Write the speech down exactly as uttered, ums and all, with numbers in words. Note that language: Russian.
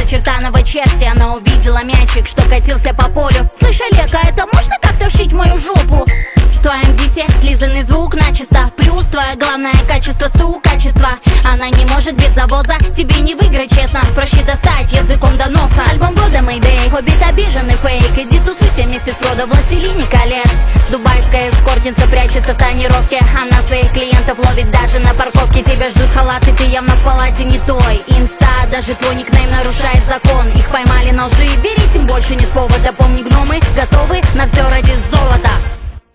начертанного черти. Она увидела мячик, что катился по полю. Слышь, Олег, а это можно как-то вшить в мою жопу? В твоем дисе слизанный звук начисто. Плюс твое главное качество, стукачество. Она не может без завоза, тебе не выиграть, честно. Проще достать языком до носа. Альбом года Мэйдэй, Хоббит обиженный фейк. Иди тусуйся вместе с Фродо, Властелине колец. Дубайская эскортница прячется в тонировке. Она своих клиентов ловит даже на парковке. Тебя ждут халаты, ты явно в палате не той. Инста, даже твой никнейм нарушает закон. Их поймали на лжи, бери, тем больше нет повода. Помни, гномы готовы на все ради золота.